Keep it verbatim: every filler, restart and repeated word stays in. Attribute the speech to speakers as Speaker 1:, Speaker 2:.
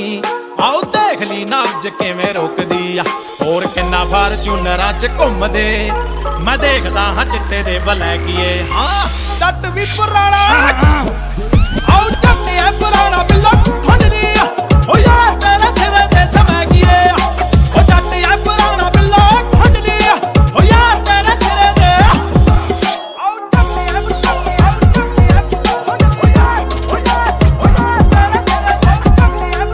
Speaker 1: ਨੀ ਆਓ ਦੇਖ ਲੀ ਨਬਜ ਕਿਵੇਂ ਰੁਕਦੀ ਆ ਹੋਰ ਕਿੰਨਾ ਫਾਰਚੂਨਰਾਂ ਚ ਘੁੰਮਦੇ ਮੈਂ ਦੇਖਦਾ ਹਾਂ ਚਿੱਟੇ ਦੇ ਬਲੈਕੀਏ ਹਾਂ ਜੱਟ ਵੀ ਪੁਰਾਣਾ ਆਓ ਜੱਟ ਐ ਪੁਰਾਣਾ ਬਿੱਲਾ ਹੰਡਦੀ